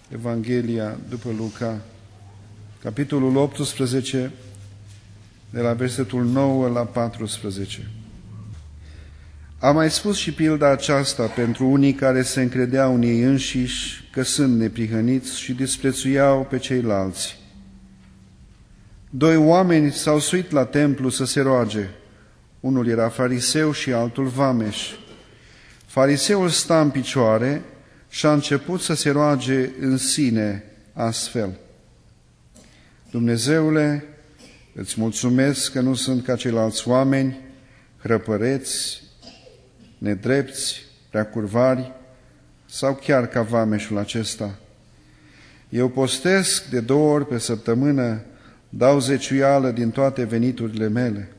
Evanghelia după Luca, capitolul 18, de la versetul 9 la 14. Am mai spus și pilda aceasta pentru unii care se încredeau în ei înșiși că sunt neprihăniți și disprețuiau pe ceilalți. 2 oameni s-au suit la templu să se roage. Unul era fariseu și altul vameș. Fariseul sta în picioare și a început să se roage în sine astfel: Dumnezeule, îți mulțumesc că nu sunt ca ceilalți oameni, hrăpăreți, nedrepți, preacurvari sau chiar ca vameșul acesta. Eu postesc de 2 ori pe săptămână, dau zeciuială din toate veniturile mele.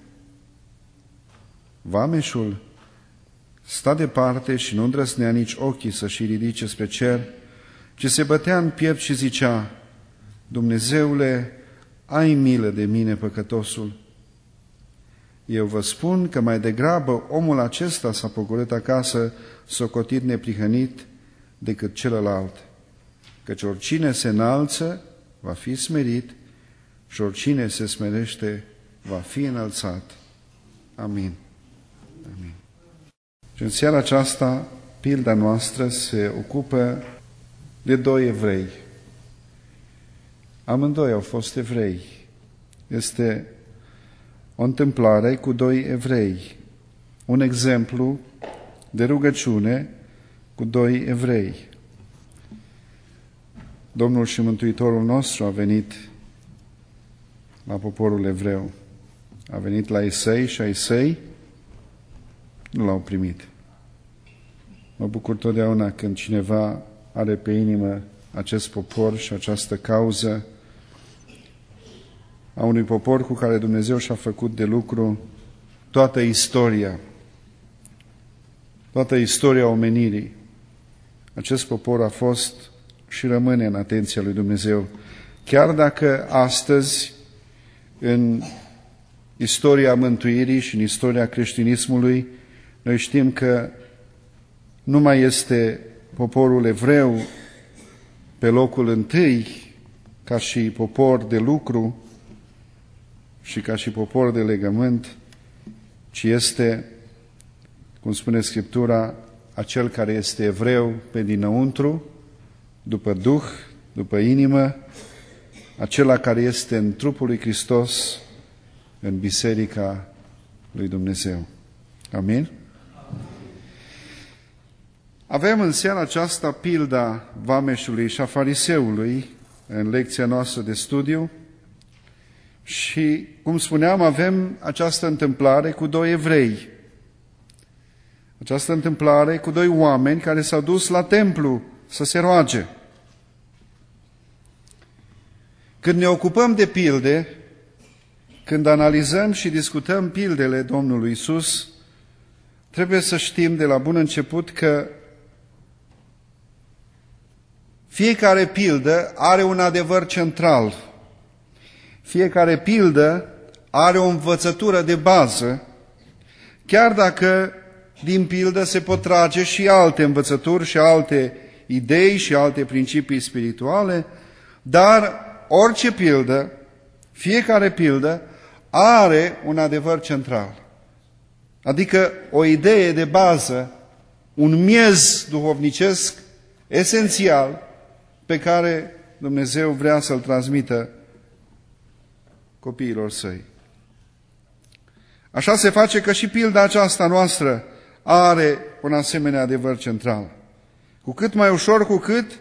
Vameșul sta departe și nu îndrăznea nici ochii să-și ridice spre cer, ci se bătea în piept și zicea: Dumnezeule, ai milă de mine, păcătosul. Eu vă spun că mai degrabă omul acesta s-a pogorât acasă socotit neprihănit decât celălalt, căci oricine se înalță va fi smerit și oricine se smerește va fi înălțat. Amin. Amin. Și în seara aceasta, pilda noastră se ocupă de 2 evrei. Amândoi au fost evrei. Este o întâmplare cu 2 evrei. Un exemplu de rugăciune cu 2 evrei. Domnul și Mântuitorul nostru a venit la poporul evreu. A venit la Isai și ai săi nu l-au primit. Mă bucur totdeauna când cineva are pe inimă acest popor și această cauză a unui popor cu care Dumnezeu și-a făcut de lucru toată istoria omenirii. Acest popor a fost și rămâne în atenția lui Dumnezeu. Chiar dacă astăzi, în istoria mântuirii și în istoria creștinismului, noi știm că nu mai este poporul evreu pe locul întâi ca și popor de lucru și ca și popor de legământ, ci este, cum spune Scriptura, acel care este evreu pe dinăuntru, după Duh, după inimă, acela care este în trupul lui Hristos, în biserica lui Dumnezeu. Amin? Avem în seara aceasta pilda vameșului și a fariseului în lecția noastră de studiu și, cum spuneam, avem această întâmplare cu 2 evrei. Această întâmplare cu 2 oameni care s-au dus la templu să se roage. Când ne ocupăm de pilde, când analizăm și discutăm pildele Domnului Iisus, trebuie să știm de la bun început că fiecare pildă are un adevăr central. Fiecare pildă are o învățătură de bază, chiar dacă din pildă se pot trage și alte învățături și alte idei și alte principii spirituale, dar orice pildă, fiecare pildă, are un adevăr central. Adică o idee de bază, un miez duhovnicesc esențial pe care Dumnezeu vrea să-l transmită copiilor săi. Așa se face că și pilda aceasta noastră are un asemenea adevăr central. Cu cât mai ușor, cu cât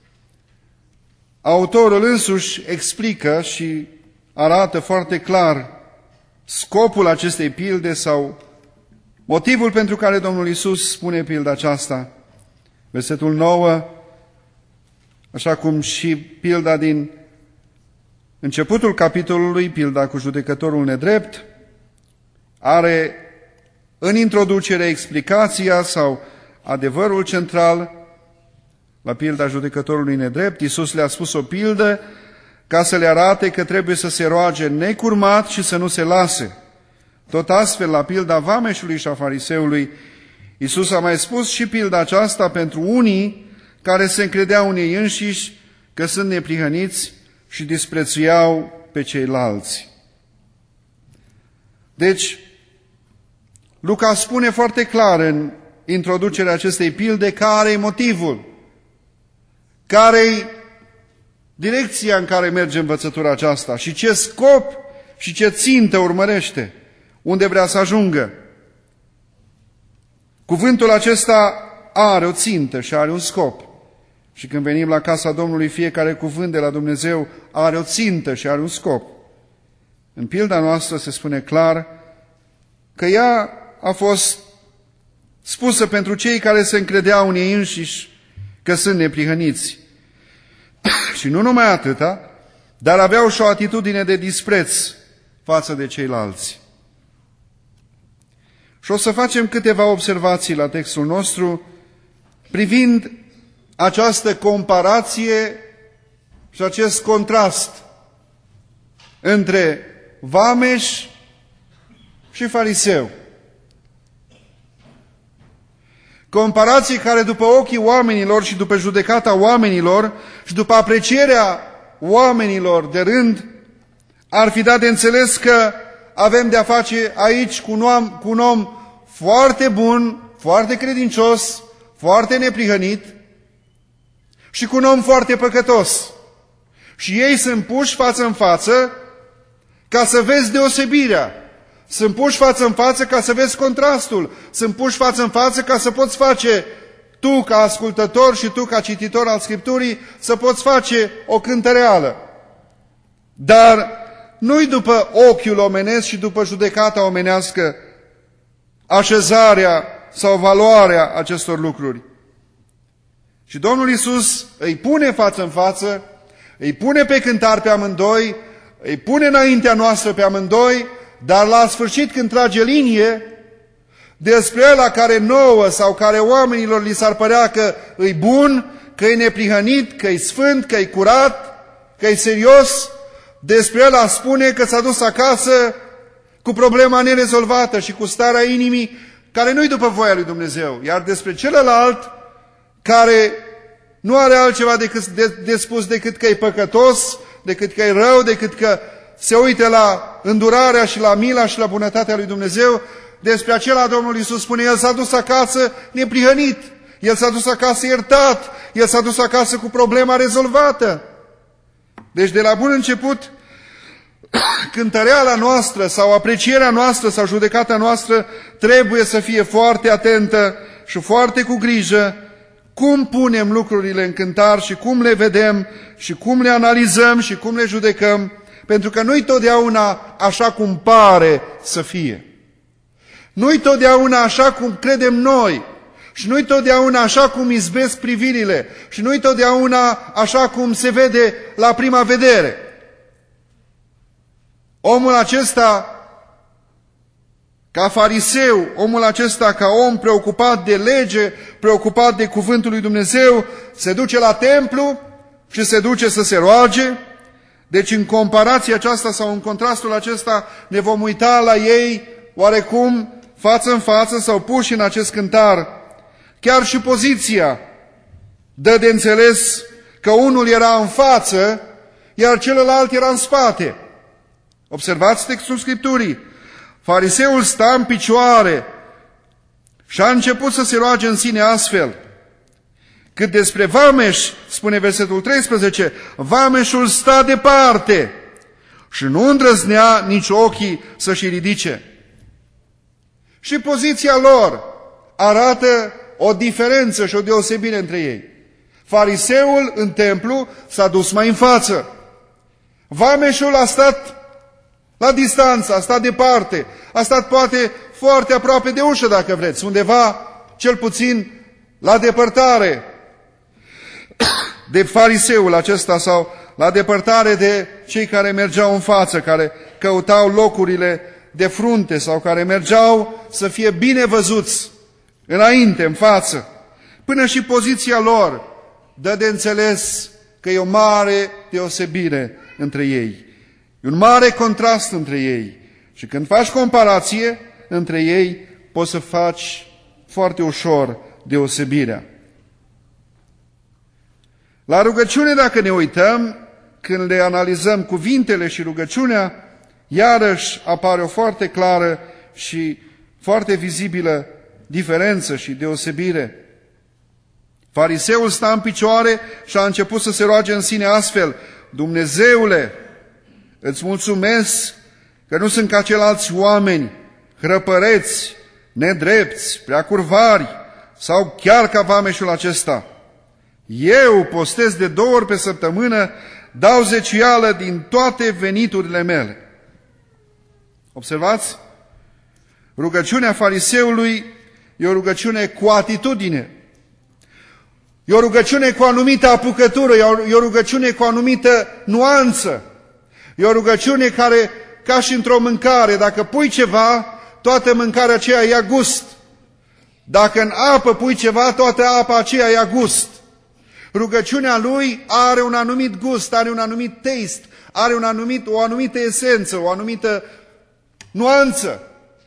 autorul însuși explică și arată foarte clar scopul acestei pilde sau motivul pentru care Domnul Iisus spune pilda aceasta. Versetul 9, așa cum și pilda din începutul capitolului, pilda cu judecătorul nedrept, are în introducere explicația sau adevărul central. La pilda judecătorului nedrept, Iisus le-a spus o pildă ca să le arate că trebuie să se roage necurmat și să nu se lase. Tot astfel, la pilda vameșului și a fariseului, Iisus a mai spus și pilda aceasta pentru unii care se încredeau în ei înșiși că sunt neprihăniți și disprețuiau pe ceilalți. Deci, Luca spune foarte clar în introducerea acestei pilde care e motivul, care e direcția în care merge învățătura aceasta și ce scop și ce țintă urmărește, unde vrea să ajungă. Cuvântul acesta are o țintă și are un scop. Și când venim la casa Domnului, fiecare cuvânt de la Dumnezeu are o țintă și are un scop. În pilda noastră se spune clar că ea a fost spusă pentru cei care se încredeau în ei înșiși că sunt neprihăniți. Și nu numai atâta, dar aveau și o atitudine de dispreț față de ceilalți. Și o să facem câteva observații la textul nostru privind această comparație și acest contrast între vameș și fariseu. Comparații care după ochii oamenilor și după judecata oamenilor și după aprecierea oamenilor de rând ar fi dat de înțeles că avem de-a face aici cu un om foarte bun, foarte credincios, foarte neprihănit și cu un om foarte păcătos. Și ei sunt puși față în față ca să vezi deosebirea. Sunt puși față în față ca să vezi contrastul. Sunt puși față în față ca să poți face, tu ca ascultător și tu ca cititor al Scripturii, să poți face o cântăreală. Dar nu-i după ochiul omenesc și după judecata omenească așezarea sau valoarea acestor lucruri. Și Domnul Iisus îi pune față în față, îi pune pe cântar pe amândoi, îi pune înaintea noastră pe amândoi, dar la sfârșit când trage linie despre ăla care nouă sau care oamenilor li s-ar părea că îi bun, că e neprihănit, că e sfânt, că e curat, că e serios, despre ăla spune că s-a dus acasă cu problema nerezolvată și cu starea inimii care nu-i după voia lui Dumnezeu. Iar despre celălalt care nu are altceva de spus decât că e păcătos, decât că e rău, decât că se uită la îndurarea și la mila și la bunătatea lui Dumnezeu, despre acela Domnul Iisus spune, el s-a dus acasă neprihănit, el s-a dus acasă iertat, el s-a dus acasă cu problema rezolvată. Deci de la bun început, cântăreala noastră sau aprecierea noastră sau judecata noastră trebuie să fie foarte atentă și foarte cu grijă cum punem lucrurile în cântar și cum le vedem și cum le analizăm și cum le judecăm, pentru că nu-i totdeauna așa cum pare să fie. Nu-i totdeauna așa cum credem noi și nu-i totdeauna așa cum izbesc privirile și nu-i totdeauna așa cum se vede la prima vedere. Omul acesta, ca fariseu, omul acesta ca om preocupat de lege, preocupat de cuvântul lui Dumnezeu, se duce la templu și se duce să se roage. Deci în comparația aceasta sau în contrastul acesta ne vom uita la ei oarecum față în față sau puși în acest cântar. Chiar și poziția dă de înțeles că unul era în față, iar celălalt era în spate. Observați textul Scripturii. Fariseul sta în picioare și a început să se roage în sine astfel. Cât despre vameș, spune versetul 13, vameșul sta departe și nu îndrăznea nici ochii să-și ridice. Și poziția lor arată o diferență și o deosebire între ei. Fariseul în templu s-a dus mai în față. Vameșul a stat la distanță, a stat departe, a stat poate foarte aproape de ușă, dacă vreți, undeva, cel puțin, la depărtare de fariseul acesta sau la depărtare de cei care mergeau în față, care căutau locurile de frunte sau care mergeau să fie bine văzuți înainte, în față. Până și poziția lor dă de înțeles că e o mare deosebire între ei. E un mare contrast între ei. Și când faci comparație între ei, poți să faci foarte ușor deosebirea. La rugăciune, dacă ne uităm, când le analizăm cuvintele și rugăciunea, iarăși apare o foarte clară și foarte vizibilă diferență și deosebire. Fariseul sta în picioare și a început să se roage în sine astfel: Dumnezeule, îți mulțumesc că nu sunt ca ceilalți oameni, hrăpăreți, nedrepți, prea curvari sau chiar ca vameșul acesta. Eu postez de 2 ori pe săptămână, dau zeciuială din toate veniturile mele. Observați? Rugăciunea fariseului e o rugăciune cu atitudine. E o rugăciune cu o anumită apucătură, e o rugăciune cu o anumită nuanță. E o rugăciune care, ca și într-o mâncare, dacă pui ceva, toată mâncarea aceea ia gust. Dacă în apă pui ceva, toată apa aceea ia gust. Rugăciunea lui are un anumit gust, are un anumit taste, are o anumită esență, o anumită nuanță.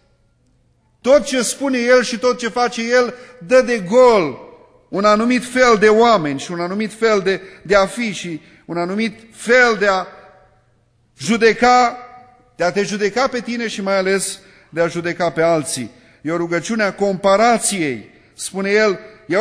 Tot ce spune el și tot ce face el dă de gol un anumit fel de oameni și un anumit fel de a fi și un anumit fel de a judeca, de a te judeca pe tine și mai ales de a judeca pe alții. E o rugăciune a comparației. Spune el,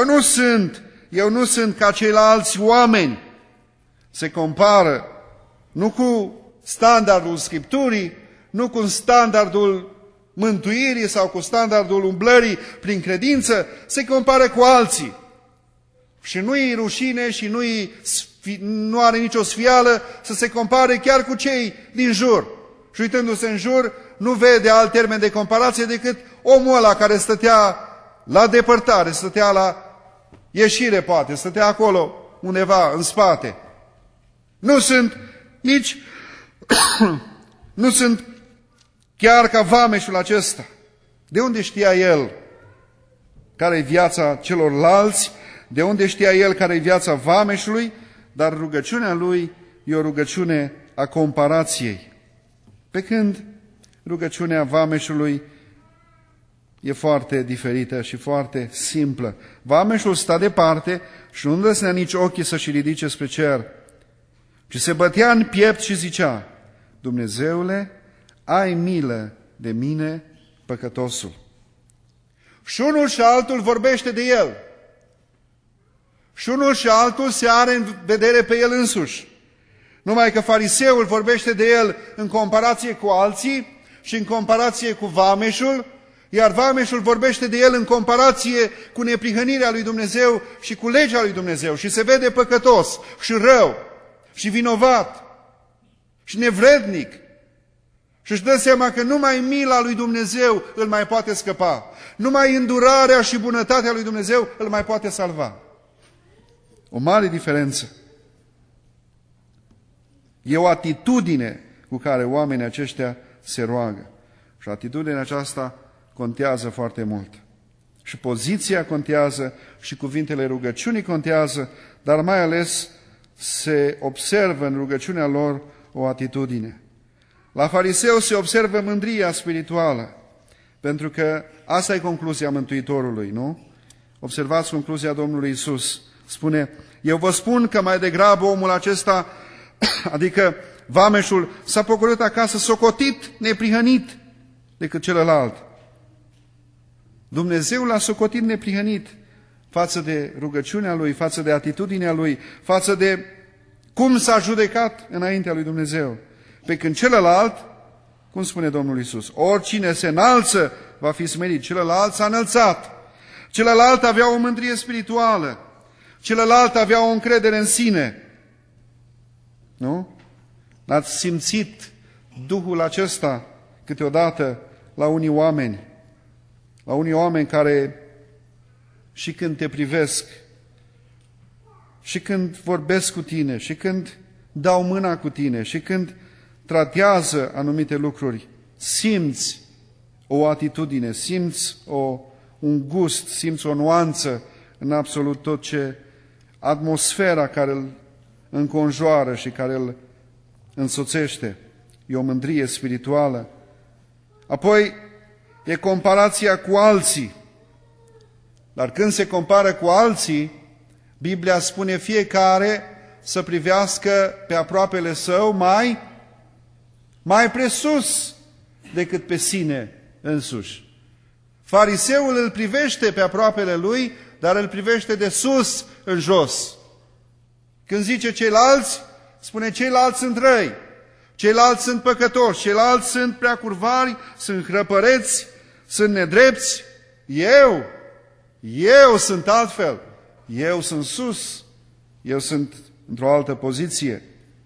eu nu sunt ca ceilalți oameni. Se compară nu cu standardul Scripturii, nu cu standardul mântuirii sau cu standardul umblării prin credință, se compară cu alții. Și nu-i rușine și nu are nicio sfială să se compare chiar cu cei din jur. Și uitându-se în jur, nu vede alt termen de comparație decât omul ăla care stătea la depărtare, stătea la ieșire poate, stătea acolo undeva în spate. Nu sunt chiar ca vameșul acesta. De unde știa el care-i viața celorlalți? De unde știa el care-i viața vameșului? Dar rugăciunea lui e o rugăciune a comparației. Pe când rugăciunea vameșului e foarte diferită și foarte simplă. Vameșul sta departe și nu îndrăznea nici ochii să-și ridice spre cer, ci se bătea în piept și zicea: Dumnezeule, ai milă de mine, păcătosul. Și unul și altul vorbește de el. Și unul și altul se are în vedere pe el însuși. Numai că fariseul vorbește de el în comparație cu alții și în comparație cu vameșul, iar vameșul vorbește de el în comparație cu neprihănirea lui Dumnezeu și cu legea lui Dumnezeu și se vede păcătos și rău și vinovat și nevrednic și își dă seama că numai mila lui Dumnezeu îl mai poate scăpa, numai îndurarea și bunătatea lui Dumnezeu îl mai poate salva. O mare diferență. E o atitudine cu care oamenii aceștia se roagă. Și atitudinea aceasta contează foarte mult. Și poziția contează, și cuvintele rugăciunii contează, dar mai ales se observă în rugăciunea lor o atitudine. La fariseu se observă mândria spirituală, pentru că asta e concluzia Mântuitorului, nu? Observați concluzia Domnului Iisus. Spune, eu vă spun că mai degrabă omul acesta, adică vameșul, s-a pocorât acasă socotit, neprihănit, decât celălalt. Dumnezeu l-a socotit neprihănit față de rugăciunea lui, față de atitudinea lui, față de cum s-a judecat înaintea lui Dumnezeu. Pe când celălalt, cum spune Domnul Iisus, oricine se înalță va fi smerit, celălalt s-a înălțat. Celălalt avea o mândrie spirituală, celălalt avea o încredere în sine. Nu? N-ați simțit Duhul acesta câteodată la unii oameni? La unii oameni care și când te privesc, și când vorbesc cu tine, și când dau mâna cu tine, și când tratează anumite lucruri, simți o atitudine, simți un gust, simți o nuanță în absolut tot ce atmosfera care îl înconjoară și care îl însoțește. E o mândrie spirituală. Apoi e comparația cu alții. Dar când se compară cu alții, Biblia spune fiecare să privească pe aproapele său mai presus decât pe sine însuși. Fariseul îl privește pe aproapele lui, dar îl privește de sus în jos. Când zice ceilalți, spune ceilalți sunt răi, ceilalți sunt păcătoși, ceilalți sunt prea curvari, sunt hrăpăreți, sunt nedrepți. Eu sunt altfel, eu sunt sus, eu sunt într-o altă poziție.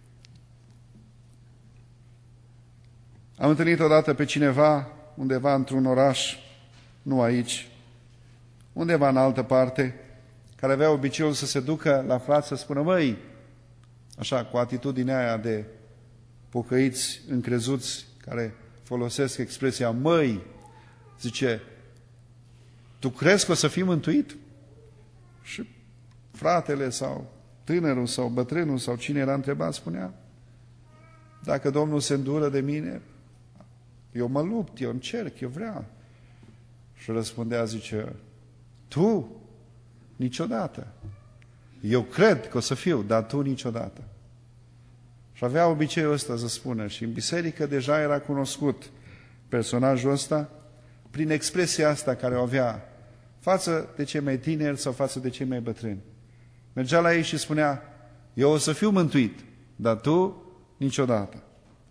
Am întâlnit odată pe cineva undeva într-un oraș, nu aici, undeva în altă parte, care avea obiceiul să se ducă la frați să spună, măi, așa, cu atitudinea aia de pocăiți încrezuți, care folosesc expresia măi, zice, tu crezi că o să fii mântuit? Și fratele sau tânărul sau bătrânul sau cine era întrebat spunea, dacă Domnul se îndură de mine, eu mă lupt, eu încerc, eu vreau. Și răspundea, zice, tu? Niciodată. Eu cred că o să fiu, dar tu niciodată. Și avea obiceiul ăsta să spună. Și în biserică deja era cunoscut personajul ăsta prin expresia asta care o avea față de cei mai tineri sau față de cei mai bătrâni. Mergea la ei și spunea, eu o să fiu mântuit, dar tu niciodată.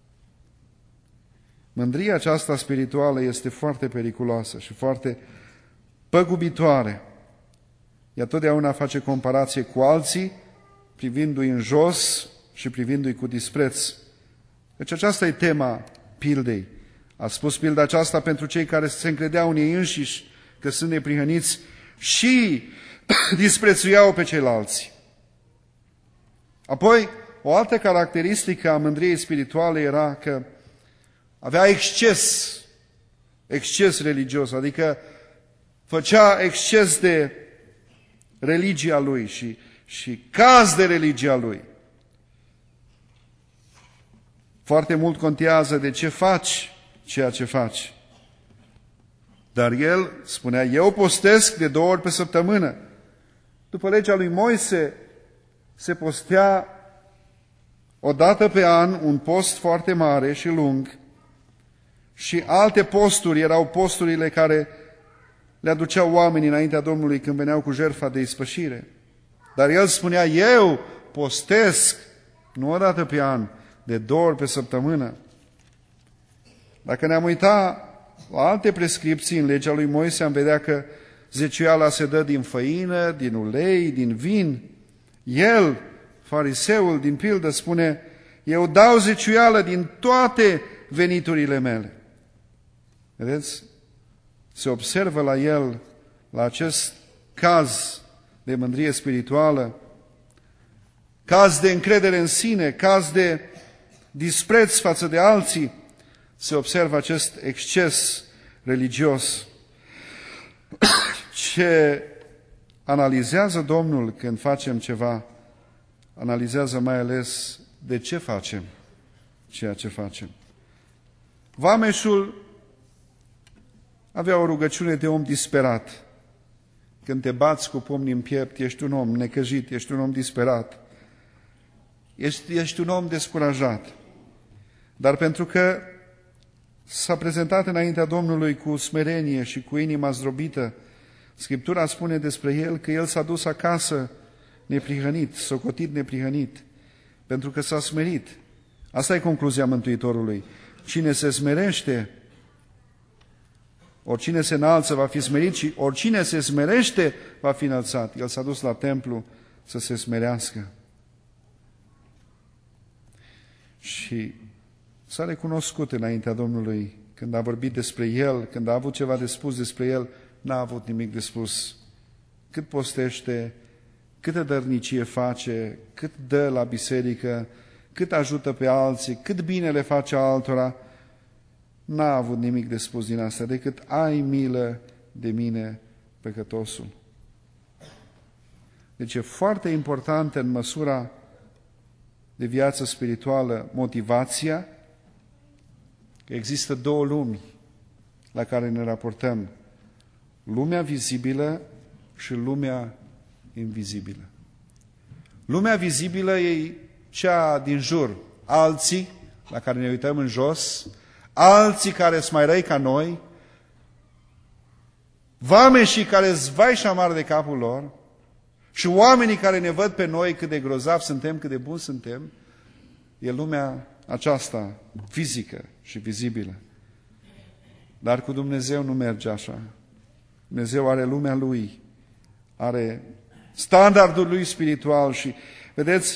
Mândria aceasta spirituală este foarte periculoasă și foarte păgubitoare. Ea totdeauna face comparație cu alții, privindu-i în jos și privindu-i cu dispreț. Deci aceasta e tema pildei. A spus pilda aceasta pentru cei care se încredeau în ei înșiși că sunt neprihăniți și disprețuiau pe ceilalți. Apoi, o altă caracteristică a mândriei spirituale era că avea exces religios, adică făcea exces de religia lui și caz de religia lui. Foarte mult contează de ce faci ceea ce faci. Dar el spunea, eu postesc de 2 ori pe săptămână. După legea lui Moise se postea o dată pe an un post foarte mare și lung și alte posturi erau posturile care le aduceau oamenii înaintea Domnului când veneau cu jertfa de ispășire. Dar el spunea, eu postesc, nu o dată pe an, de 2 ori pe săptămână. Dacă ne-am uitat la alte prescripții în legea lui Moise, am vedea că zeciuiala se dă din făină, din ulei, din vin. El, fariseul din pildă, spune, eu dau zeciuială din toate veniturile mele. Vedeți? Se observă la el, la acest caz de mândrie spirituală, caz de încredere în sine, caz de dispreț față de alții, se observă acest exces religios. Ce analizează Domnul când facem ceva, analizează mai ales de ce facem ceea ce facem. Vameșul avea o rugăciune de om disperat. Când te bați cu pumnii în piept, ești un om necăjit, ești un om disperat. Ești un om descurajat. Dar pentru că s-a prezentat înaintea Domnului cu smerenie și cu inima zdrobită, Scriptura spune despre el că el s-a dus acasă neprihănit, socotit neprihănit, pentru că s-a smerit. Asta e concluzia Mântuitorului. Cine se smerește, oricine se înalță va fi smerit și oricine se smerește va fi înălțat. El s-a dus la templu să se smerească. Și s-a recunoscut înaintea Domnului când a vorbit despre el, când a avut ceva de spus despre el, n-a avut nimic de spus. Cât postește, câtă dărnicie face, cât dă la biserică, cât ajută pe alții, cât bine le face altora, n-a avut nimic de spus din asta, decât ai milă de mine, păcătosul. Deci e foarte importantă în măsura de viață spirituală motivația, că există 2 lumi la care ne raportăm. Lumea vizibilă și lumea invizibilă. Lumea vizibilă e cea din jur. Alții la care ne uităm în jos, alții care sunt mai răi ca noi, vameșii care sunt vai și amar de capul lor și oamenii care ne văd pe noi cât de grozavi suntem, cât de buni suntem, e lumea aceasta fizică și vizibilă. Dar cu Dumnezeu nu merge așa. Dumnezeu are lumea Lui, are standardul Lui spiritual și, vedeți,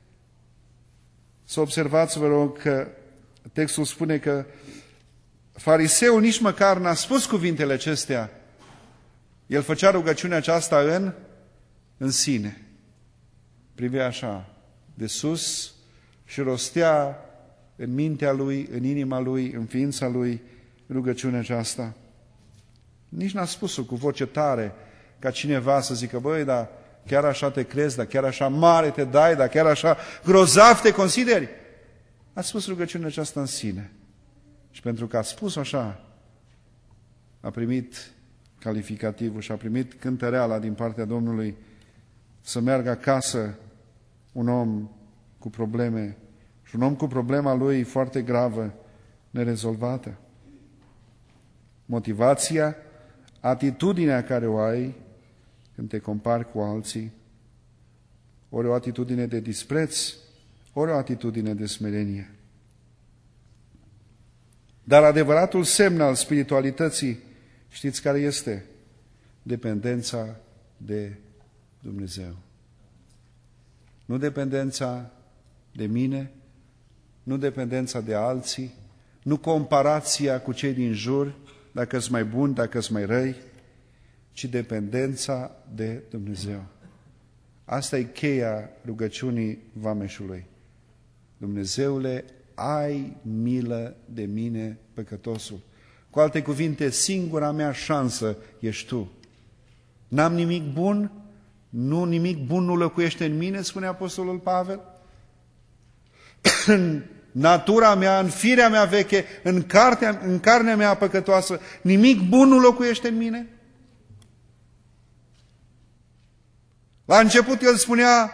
să observați, vă rog, că textul spune că fariseul nici măcar n-a spus cuvintele acestea. El făcea rugăciunea aceasta în sine. Privea așa, de sus și rostea în mintea lui, în inima lui, în ființa lui, rugăciunea aceasta. Nici n-a spus-o cu voce tare, ca cineva să zică, băi, dar chiar așa te crezi, dar chiar așa mare te dai, dar chiar așa grozav te consideri. A spus rugăciunea aceasta în sine. Și pentru că a spus așa, a primit calificativul și a primit cântăreala din partea Domnului să meargă acasă un om cu probleme și un om cu problema lui foarte gravă, nerezolvată. Motivația, atitudinea care o ai când te compari cu alții, ori o atitudine de dispreț, ori o atitudine de smerenie. Dar adevăratul semn al spiritualității, știți care este? Dependența de Dumnezeu. Nu dependența de mine, nu dependența de alții, nu comparația cu cei din jur, dacă sunt mai buni, dacă sunt mai răi, ci dependența de Dumnezeu. Asta e cheia rugăciunii vameșului. Dumnezeule, ai milă de mine, păcătosul. Cu alte cuvinte, singura mea șansă ești Tu. N-am nimic bun, nimic bun nu locuiește în mine, spune Apostolul Pavel. În natura mea, în firea mea veche, în carnea mea păcătoasă, nimic bun nu locuiește în mine. La început el spunea,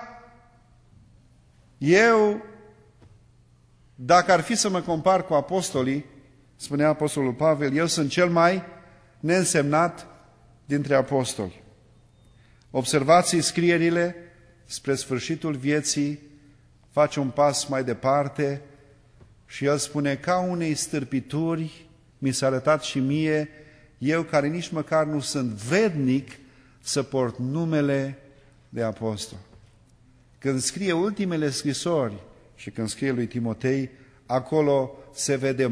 eu, dacă ar fi să mă compar cu apostolii, spunea Apostolul Pavel, eu sunt cel mai neînsemnat dintre apostoli. Observați scrierile spre sfârșitul vieții, face un pas mai departe și el spune, ca unei stârpituri mi s-a arătat și mie, eu care nici măcar nu sunt vrednic să port numele de apostol. Când scrie ultimele scrisori și când scrie lui Timotei, acolo se vede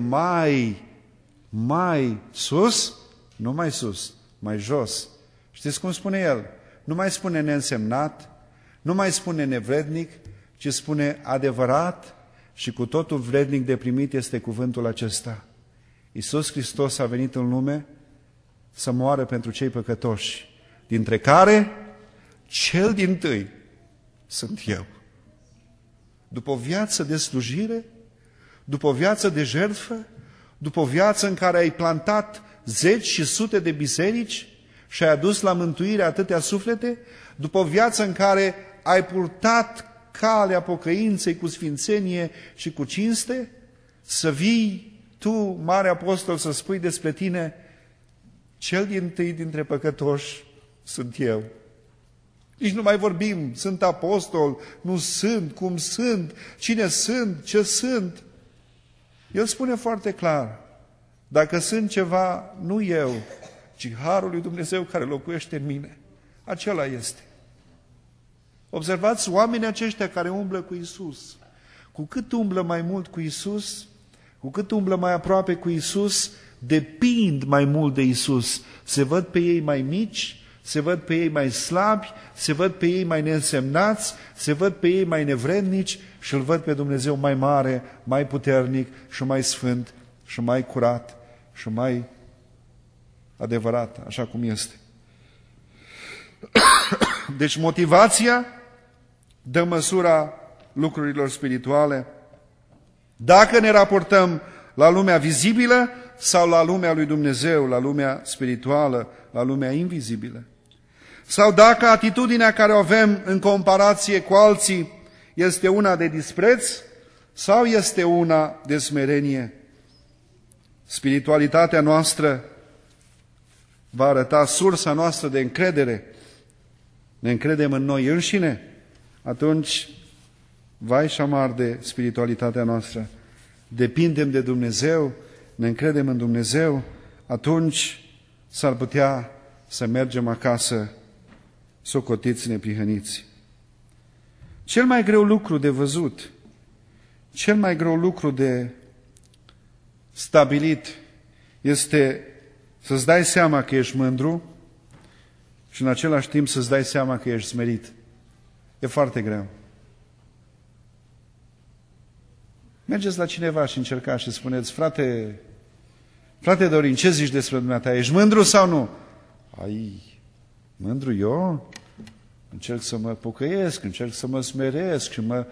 mai sus, nu mai sus, mai jos. Știți cum spune el? Nu mai spune neînsemnat, nu mai spune nevrednic, ci spune adevărat și cu totul vrednic de primit este cuvântul acesta. Iisus Hristos a venit în lume să moară pentru cei păcătoși, dintre care cel dintâi sunt eu. După o viață de slujire, după o viață de jertfă, după o viață în care ai plantat zeci și sute de biserici și ai adus la mântuire atâtea suflete, după o viață în care ai purtat calea pocăinței cu sfințenie și cu cinste, să vii tu, mare apostol, să spui despre tine, cel dintâi dintre păcătoși sunt eu. Nici nu mai vorbim, sunt apostol, nu sunt, cum sunt, cine sunt, ce sunt. El spune foarte clar, dacă sunt ceva, nu eu, ci harul lui Dumnezeu care locuiește în mine. Acela este. Observați oamenii aceștia care umblă cu Iisus. Cu cât umblă mai mult cu Iisus, cu cât umblă mai aproape cu Iisus, depind mai mult de Iisus. Se văd pe ei mai mici, se văd pe ei mai slabi, se văd pe ei mai neînsemnați, se văd pe ei mai nevrednici și îl văd pe Dumnezeu mai mare, mai puternic și mai sfânt și mai curat și mai adevărat, așa cum este. Deci motivația dă măsura lucrurilor spirituale. Dacă ne raportăm la lumea vizibilă sau la lumea lui Dumnezeu, la lumea spirituală, la lumea invizibilă. Sau dacă atitudinea care o avem în comparație cu alții este una de dispreț sau este una de smerenie. Spiritualitatea noastră va arăta sursa noastră de încredere. Ne încredem în noi înșine, atunci, vai și amar de spiritualitatea noastră. Depindem de Dumnezeu, ne încredem în Dumnezeu, atunci s-ar putea să mergem acasă socotiți neprihăniți. Cel mai greu lucru de văzut, cel mai greu lucru de stabilit este să-ți dai seama că ești mândru și în același timp să-ți dai seama că ești smerit. E foarte greu. Mergeți la cineva și încercați și spuneți: frate Dorin, ce zici despre dumneata? Ești mândru sau nu? Ai, mândru eu? Încerc să mă pocăiesc, încerc să mă smeresc și mă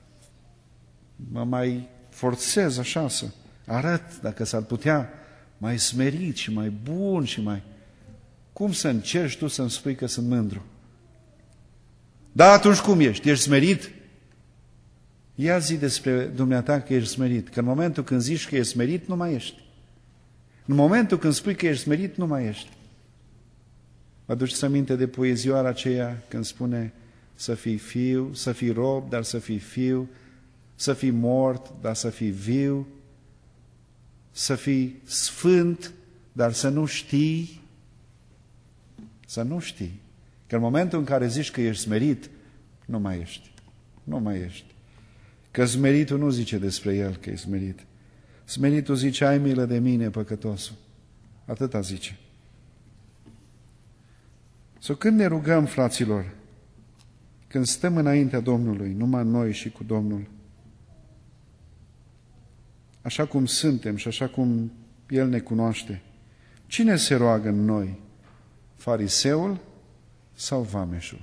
mai forțez așa să arăt, dacă s-ar putea, mai smerit și mai bun și mai... Cum să încerci tu să-mi spui că sunt mândru? Da, atunci cum ești? Ești smerit? Ia zi despre dumneata că ești smerit, că în momentul când zici că ești smerit, nu mai ești. În momentul când spui că ești smerit, nu mai ești. Vă aduceți aminte de poezioara aceea când spune să fii fiu, să fii rob, dar să fii fiu, să fii mort, dar să fii viu, să fii sfânt, dar să nu știi, să nu știi. Că în momentul în care zici că ești smerit, nu mai ești. Nu mai ești. Că smeritul nu zice despre el că e smerit. Smeritul zice: ai milă de mine, păcătosul. Atâta zice. Sau când ne rugăm, fraților, când stăm înaintea Domnului, numai noi și cu Domnul, așa cum suntem și așa cum El ne cunoaște, cine se roagă în noi? Fariseul sau vameșul?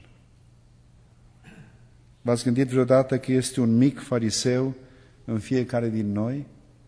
V-ați gândit vreodată că este un mic fariseu în fiecare din noi?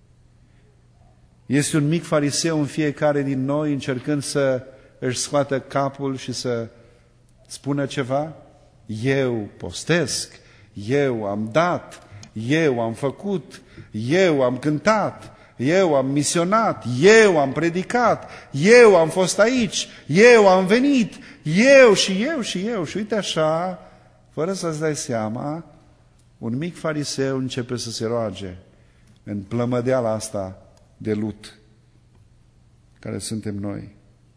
Este un mic fariseu în fiecare din noi încercând să își scoată capul și să spună ceva? Eu postesc, eu am dat, eu am făcut, eu am cântat, eu am misionat, eu am predicat, eu am fost aici, eu am venit, eu și eu și eu. Și uite așa, fără să-ți dai seama, un mic fariseu începe să se roage în plămădeala asta de lut care suntem noi.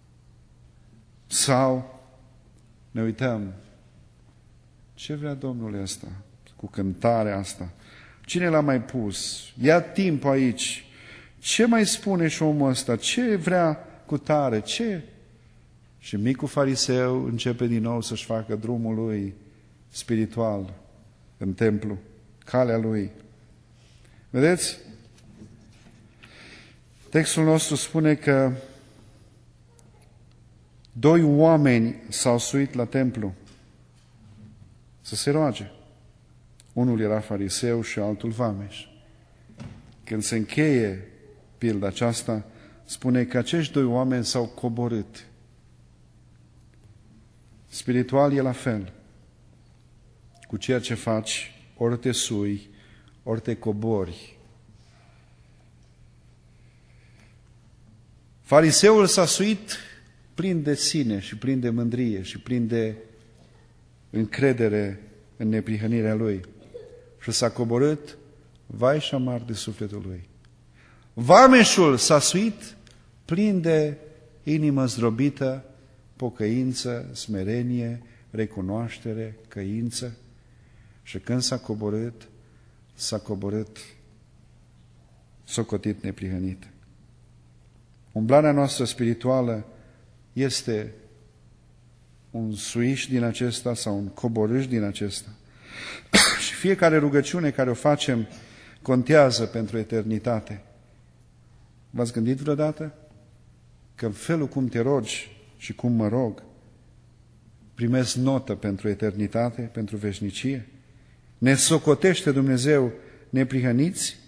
Sau ne uităm, ce vrea Domnul ăsta cu cântarea asta? Cine l-a mai pus? Ia timp aici. Ce mai spune și omul ăsta? Ce vrea cu tare? Ce? Și micul fariseu începe din nou să-și facă drumul lui spiritual în templu, calea lui. Vedeți? Textul nostru spune că doi oameni s-au suit la templu să se roage. Unul era fariseu și altul vameș. Când se încheie pilda aceasta, spune că acești doi oameni s-au coborât. Spiritual e la fel. Cu ceea ce faci, ori te sui, ori te cobori. Fariseul s-a suit plin de sine și plin de mândrie și plin de încredere în neprihănirea lui. Și s-a coborât vai și amar de sufletul lui. Vameșul s-a suit plin de inimă zdrobită, pocăință, smerenie, recunoaștere, căință. Și când s-a coborât socotit neprihănit. Umblarea noastră spirituală este un suiș din acesta sau un coborâș din acesta. Și fiecare rugăciune care o facem contează pentru eternitate. V-ați gândit vreodată că în felul cum te rogi și cum mă rog, primesc notă pentru eternitate, pentru veșnicie? Ne socotește Dumnezeu neprihăniți?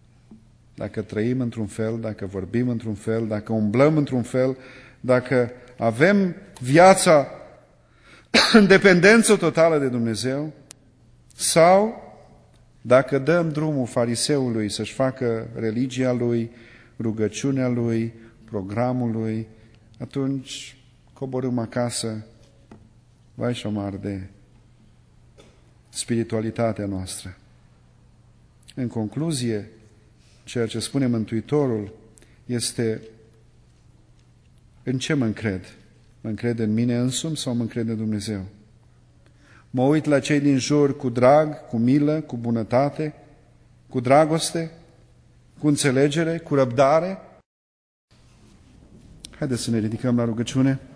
Dacă trăim într-un fel, dacă vorbim într-un fel, dacă umblăm într-un fel, dacă Avem viața în dependență totală de Dumnezeu? Sau, dacă dăm drumul fariseului să-și facă religia lui, rugăciunea lui, programul lui, atunci coborâm acasă, vai și omar de spiritualitatea noastră. În concluzie, ceea ce spune Mântuitorul este: în ce mă încred? Mă încred în mine însumi sau mă încred în Dumnezeu? Mă uit la cei din jur cu drag, cu milă, cu bunătate, cu dragoste, cu înțelegere, cu răbdare? Haideți să ne ridicăm la rugăciune.